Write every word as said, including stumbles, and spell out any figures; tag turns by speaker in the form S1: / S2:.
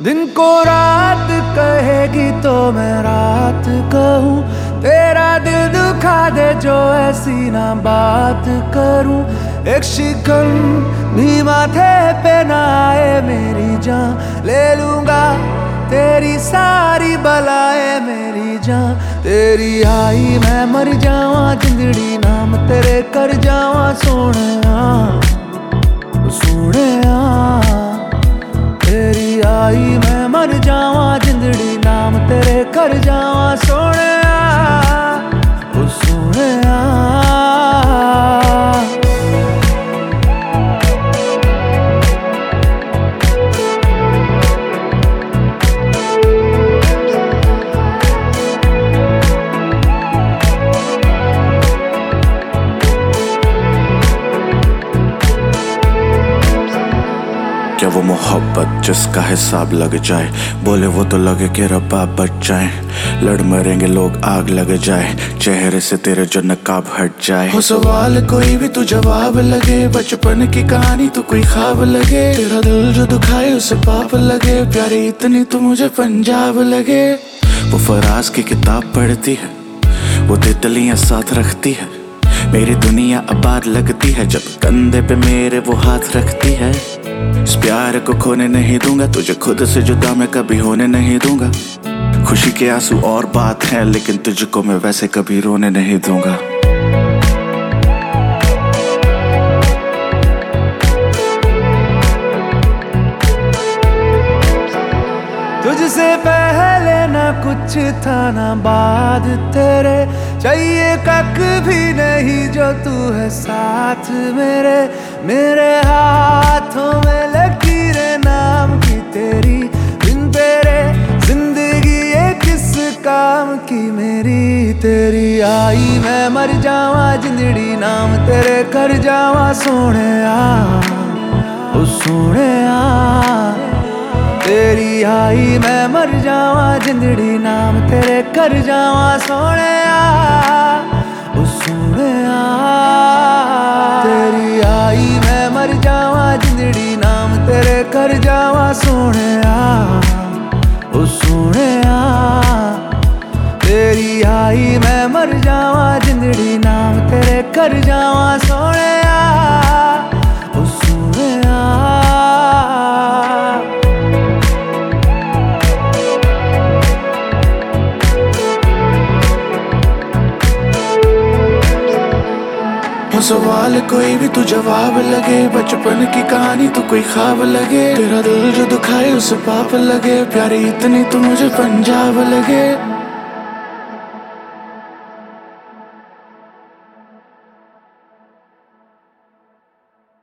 S1: दिन को रात कहेगी तो मैं रात कहूँ, तेरा दिल दुखा दे जो ऐसी ना बात करूँ। एक शिकन भी माथे पे ना आए मेरी जान, ले लूंगा तेरी सारी बलाएं मेरी जान। तेरी आई मैं मर जावा, जिंदड़ी नाम तेरे कर जावा सोने सोने। तेरी आई मैं मर जावा, जिंदड़ी नाम तेरे कर जावा सोने सोने।
S2: क्या वो मोहब्बत जिसका हिसाब लग जाए, बोले वो तो लगे कि रब्बा बच जाए। लड़ मरेंगे लोग आग लग जाए, चेहरे से तेरे जो नकाब हट जाए।
S3: हो सवाल कोई भी तू जवाब लगे, बचपन की कहानी तो कोई ख्वाब लगे। तेरा दिल जो दुखाए उसे पाप लगे, प्यारी इतनी तू मुझे पंजाब लगे।
S2: वो फराज की किताब पढ़ती है, वो तितलियां साथ रखती है। मेरी दुनिया आबाद लगती है जब कंधे पे मेरे वो हाथ रखती है। इस प्यार को खोने नहीं दूंगा, तुझे खुद से जुदा मैं कभी होने नहीं दूंगा। खुशी के आंसू और बात है, लेकिन तुझको मैं वैसे कभी रोने नहीं दूंगा।
S1: तुझसे पहले ना कुछ था ना बाद तेरे, चाहिए कख भी नहीं जो तू है साथ मेरे। मेरे हाथों में लकीरें नाम की तेरी, बिन तेरे जिंदगी ये किस काम की मेरी। तेरी आई मैं मर जावा, जिंदड़ी नाम तेरे कर जावा सोने ओ सोने। तेरी आई मैं मर जावा, जिंदड़ी नाम तेरे कर जावा सोने ओ सोने। तेरी आई मैं मर जावा, जिंदड़ी नाम तेरे कर जावा सोने ओ सोने। तेरी आई मैं मर जावा, जिंदड़ी नाम तेरे कर जावा सोने ओ सोने।
S3: हो सवाल कोई भी तू जवाब लगे, बचपन की कहानी तो कोई ख्वाब लगे। तेरा दिल जो दुखाए उसे पाप लगे, प्यारी इतनी तू मुझे पंजाब लगे।